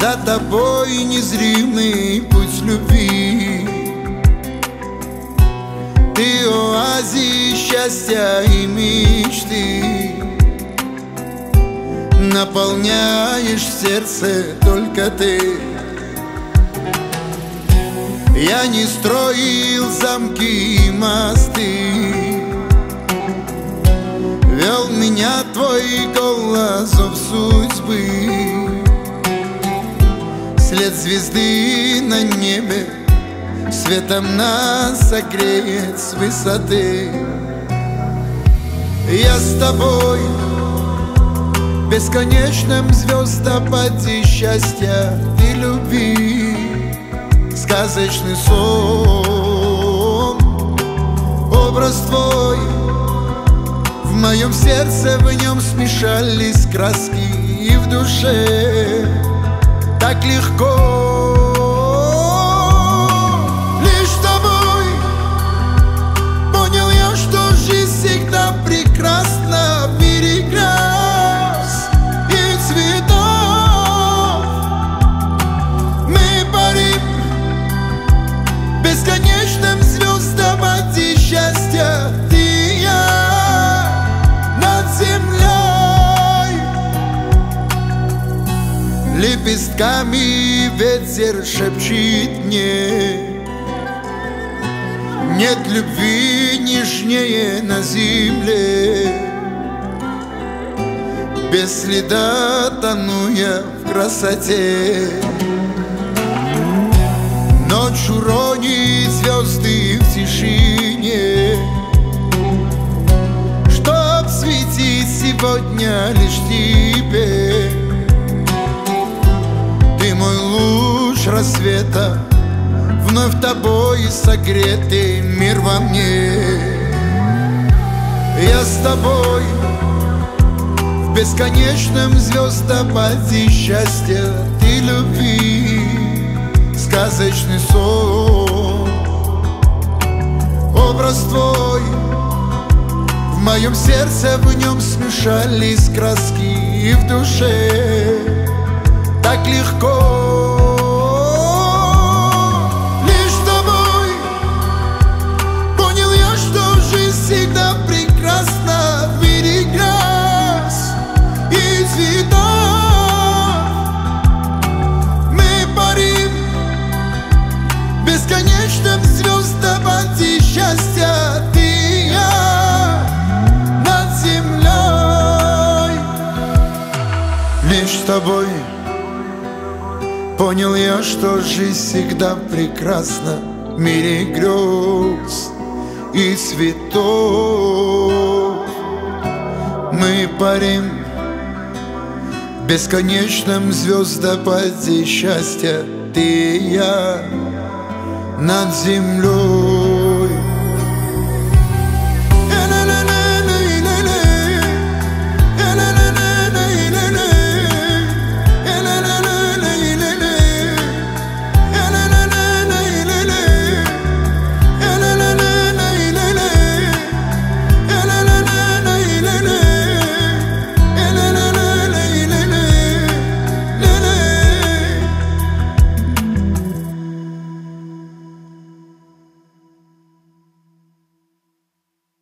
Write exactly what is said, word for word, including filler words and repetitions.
За тобой незримый путь любви. Ты оазис счастья и мечты, наполняешь сердце только ты. Я не строил замки и мосты, вел меня твой голос в судьбы. След звезды на небе светом нас согреет с высоты. Я с тобой в бесконечном звездопаде счастья и любви. Сказочный сон, образ твой в моем сердце, в нем смешались краски, и в душе так легко. Лишь с тобой понял я, что жизнь всегда прекрасна. В мире грез и цветов мы парим в бесконечном звездопаде счастья. Ты и я над землей, лепестками ветер шепчет мне: нет любви нежнее на земле. Без следа тону я в красоте. Ночь уронит звезды в тишине, чтоб светить сегодня лишь тебе. Ты мой луч рассвета, вновь тобой согретый мир во мне. Я с тобой в бесконечном звездопаде счастья и любви. Сказочный сон, образ твой в моем сердце, в нем смешались краски, и в душе так легко. Лишь с тобой понял я, что жизнь всегда прекрасна. В мире грез и цветов мы парим в бесконечном звездопаде счастья. Ты и я над землей. Лишь с тобой понял я, что жизнь всегда прекрасна. В мире грез и цветов мы парим в бесконечном звездопаде счастья. Ты и я над землей.